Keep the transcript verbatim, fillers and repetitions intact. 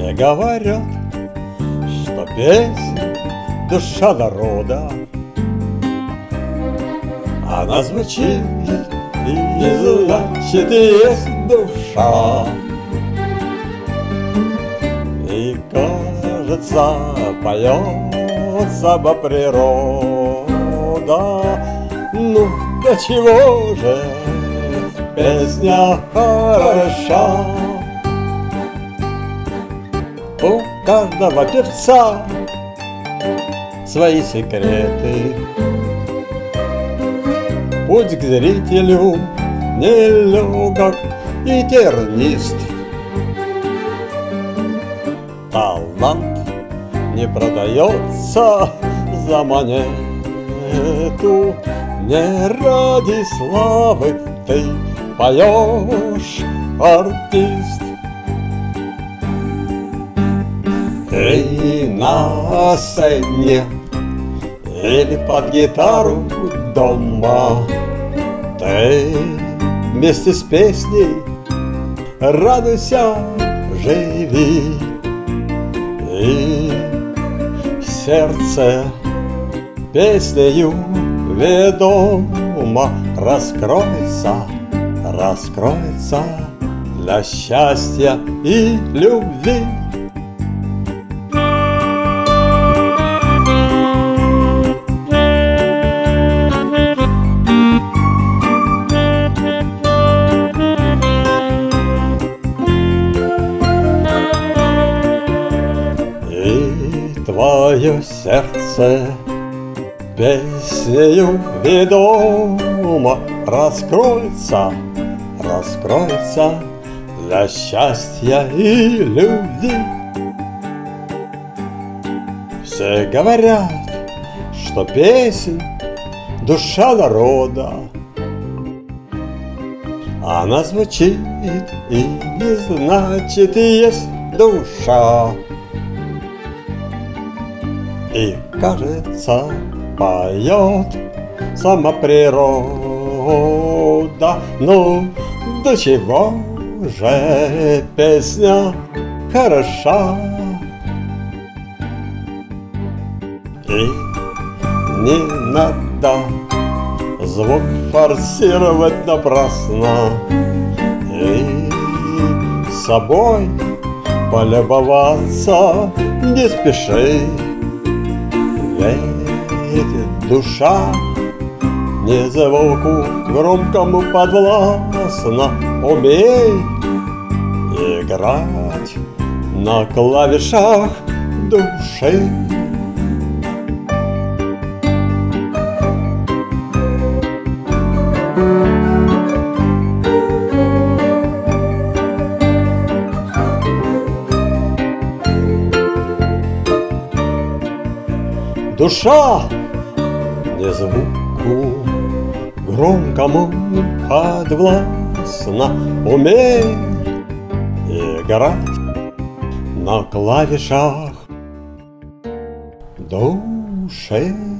Все говорят, что песня — душа народа. Она звучит, и значит есть душа. И, кажется, поет сама природа. Ну, до чего же песня хороша? У каждого певца свои секреты. Путь к зрителю нелегок и тернист. Талант не продается за монету. Не ради славы ты поешь, артист. Ты на сцене или под гитару дома, ты вместе с песней радуйся, живи. И сердце песнею ведомо раскроется, раскроется для счастья и любви. Твое сердце песнею ведомо раскроется, раскроется для счастья и любви. Все говорят, что песня — душа народа. Она звучит, и не значит есть душа. И, кажется, поет сама природа. Ну, до чего же песня хороша? И не надо звук форсировать напрасно. И собой полюбоваться не спеши. Ведь душа не звуку громкому подвластна. Умей играть на клавишах души. Душа не звуку громкому подвластна. Умей играть на клавишах души.